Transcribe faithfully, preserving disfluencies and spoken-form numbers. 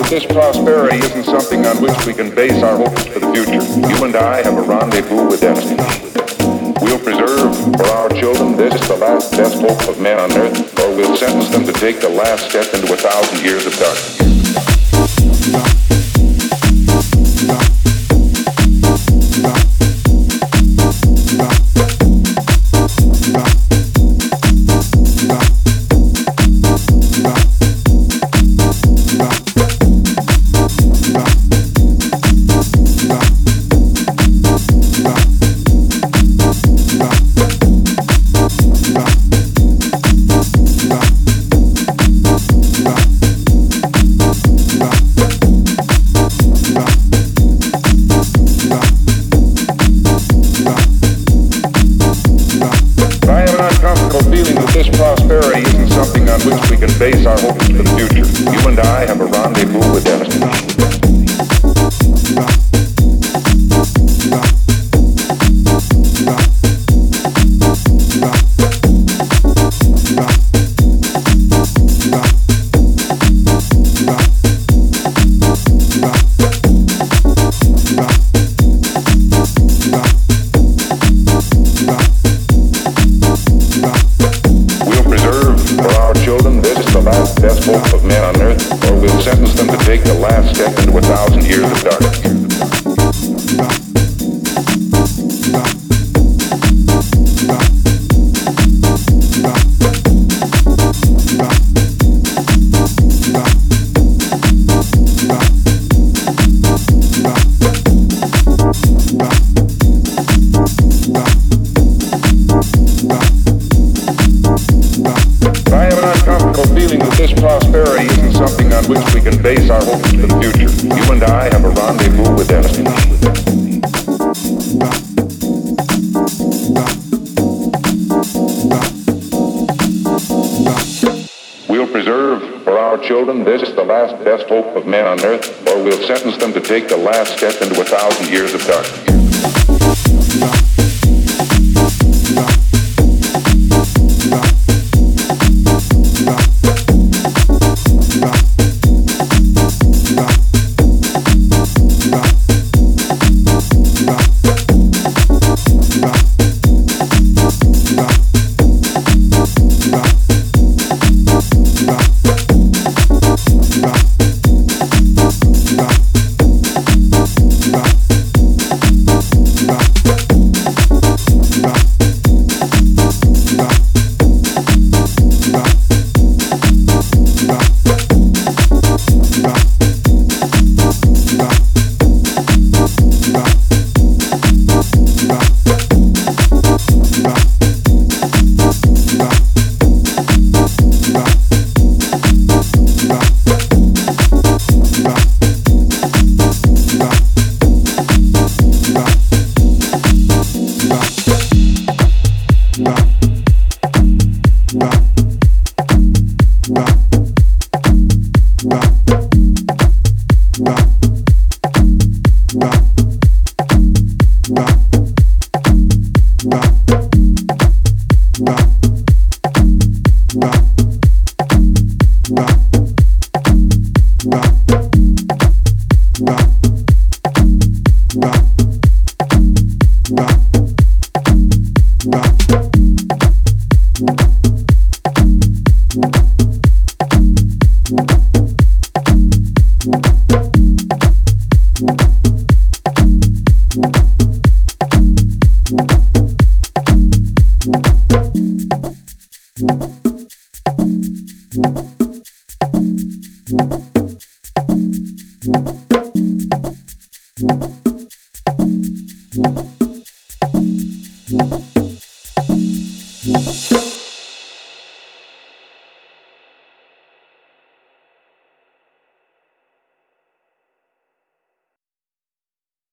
This prosperity isn't something on which we can base our hopes for the future. You and I have a rendezvous with destiny. We'll preserve for our children this is the last best hope of man on earth, or we'll sentence them to take the last step into a thousand years of darkness. Base our hopes for the future. You and I have a rendezvous with destiny. Best hope of man on earth, or we'll sentence them to take the last step into a thousand years of darkness. This prosperity isn't something on which we can base our hopes for the future. You and I have a rendezvous with destiny. We'll preserve for our children this is the last best hope of man on earth, or we'll sentence them to take the last step into a thousand years of darkness. Thank you.